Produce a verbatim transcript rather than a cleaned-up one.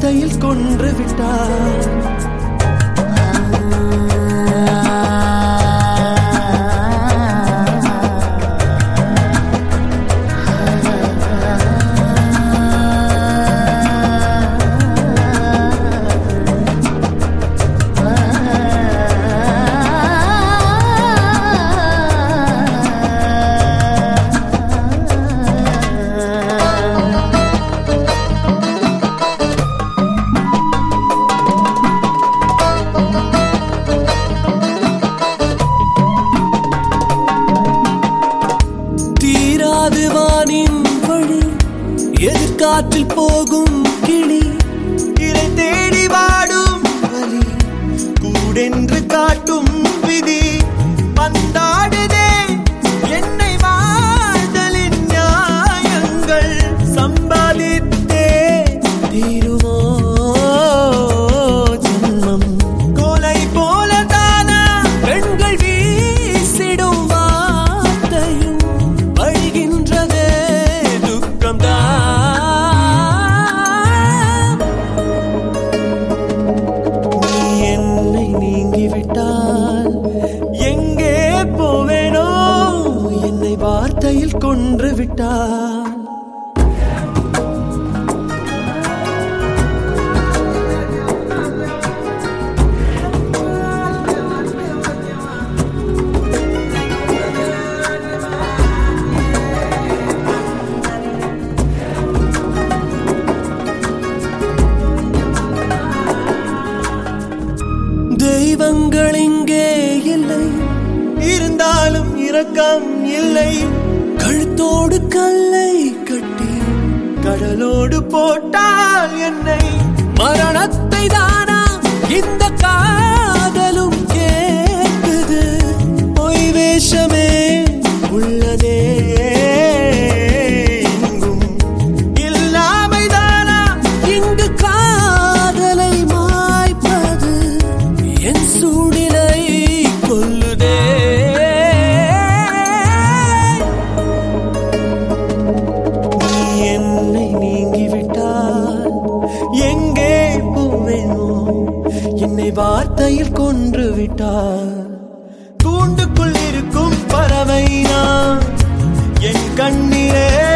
வார்த்தையில் கொன்று விட்டார். எதிர்காற்றில் போகும் கிளி இறை தேடி வாடும் வலி கூடென்று காட்டும் விதி பந்தாடுதே என்னை வாழ்தலின் நியாயங்கள் சம்பாதித்தே தீருமோ ஜன்மம் கோலை போல தானா பெண்கள் வீசிடும் வார்த்தையும் வழிகின்றதே துக்கம்தான். எங்கே போவேனோ என்னை வார்த்தையில் கொன்று விட்டார். தெய்வங்கள் இங்கே இல்லை, இருந்தாலும் இரக்கம் இல்லை. கழுத்தோடு கல்லை கட்டி கடலோடு போட்டால் என்னை மரணத்தை தானா இந்த காதலும் கேட்குது. பொய் வேஷமே உள்ளதே இங்கும் இல்லாமைதானா இங்கு காதலை மாய்ப்பது என் சூடிலை கொல்லுதே. நீ என்னை நீங்கிவிட்டால் எங்கே போவேனோ என்னை வார்த்தையில் கொன்று விட்டார். கூண்டுக்குள் இருக்கும் பறவை நான் என் கண்ணீரே